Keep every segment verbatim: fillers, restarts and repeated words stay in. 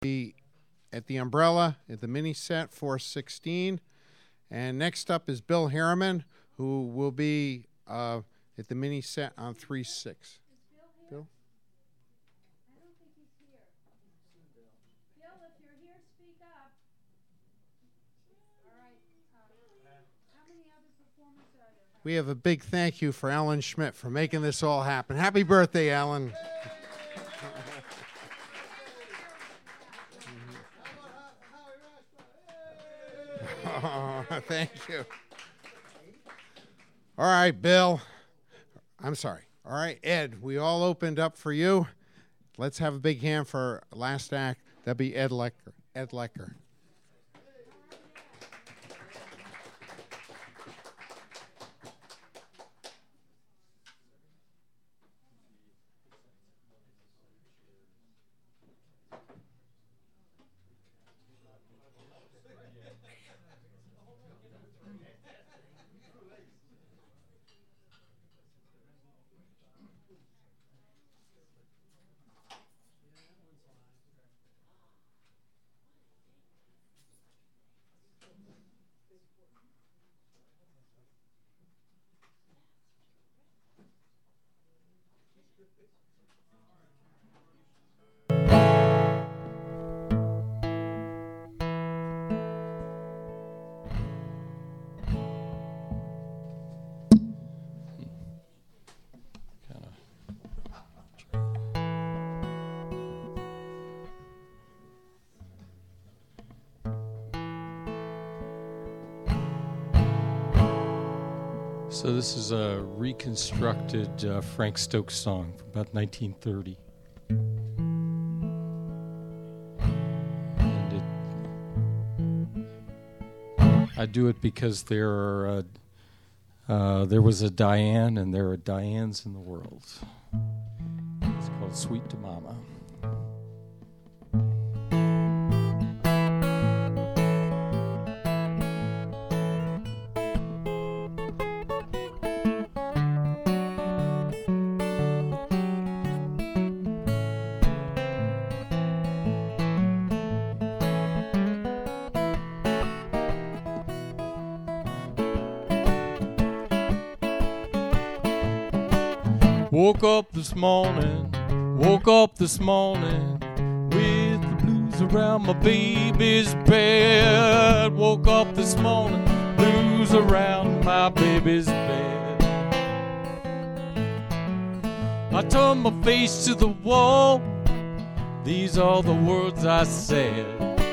be at the Umbrella at the mini set four sixteen. And next up is Bill Harriman, who will be uh, at the mini set on three six. Bill? I don't think he's here. Bill, if you're here, speak up. All right. Uh, how many other performers are there? We have a big thank you for Alan Schmidt for making this all happen. Happy birthday, Alan. Oh, thank you. All right, Bill. I'm sorry. All right, Ed, we all opened up for you. Let's have a big hand for last act. That'd be Ed Lecker. Ed Lecker. So this is a reconstructed uh, Frank Stokes song from about nineteen thirty. And it, I do it because there are uh, uh, there was a Diane and there are Dianes in the world. It's called Sweet to Mama. Woke up this morning, woke up this morning with the blues around my baby's bed. Woke up this morning, blues around my baby's bed. I turned my face to the wall, these are the words I said.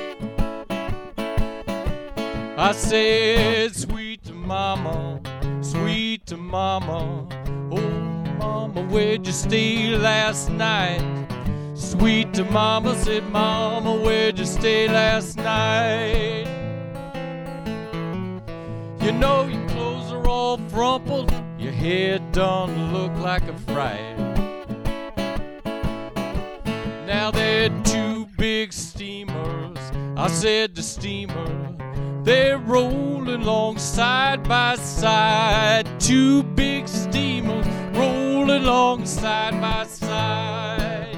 I said, sweet to mama, sweet to mama, oh Mama, where'd you stay last night? Sweet to mama, said mama, where'd you stay last night? You know your clothes are all rumpled, your hair done look like a fright. Now they're two big steamers, I said the steamer, they're rolling along side by side. Two big steamers rolling along side by side.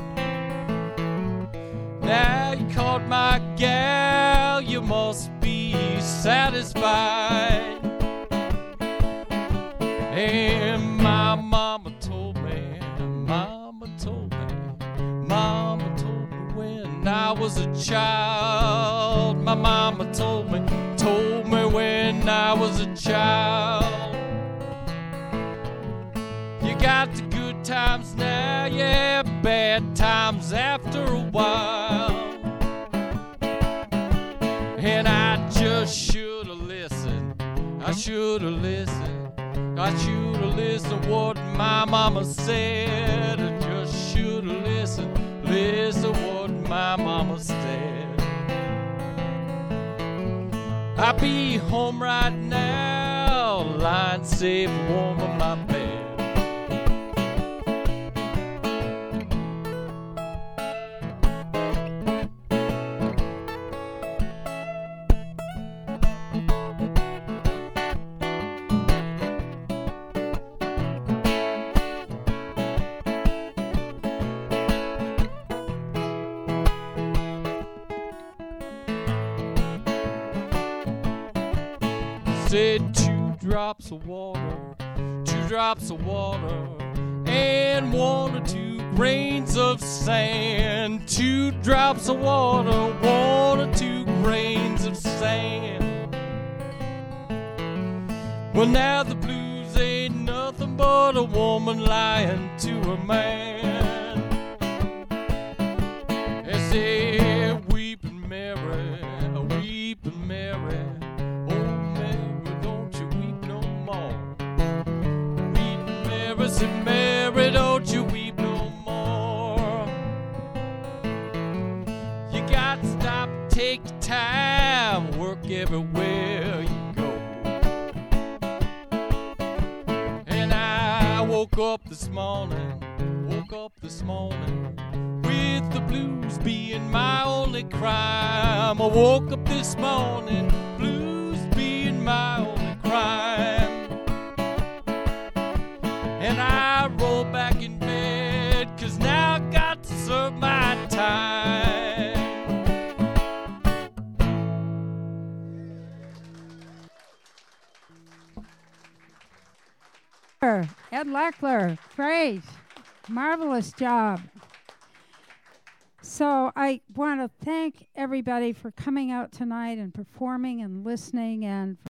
Now you caught my gal, you must be satisfied. And my mama told me, mama told me, mama told me when I was a child. My mama told me, told me when I was a child. You got the good times now, yeah, bad times after a while. And I just should have listened, I should have listened, I should have listened what my mama said. I just should have listened, listen what my mama said. I'll be home right now, lying safe warm on my bed. said two drops of water, two drops of water, and one or two grains of sand. Two drops of water, one or two grains of sand. Well, now the blues ain't nothing but a woman lying to a man. They say, weeping Mary, weeping Mary, oh Mary, don't you weep no more. Weeping Mary, say Mary, don't you weep no more. You got to stop, take your time, work everywhere you go. And I woke up this morning, woke up this morning with the blues being my only crime. I woke up this morning, blues being my only crime. And I roll back in bed, cause now I got to serve my time. Ed Leckler, great, marvelous job. So I want to thank everybody for coming out tonight and performing and listening, and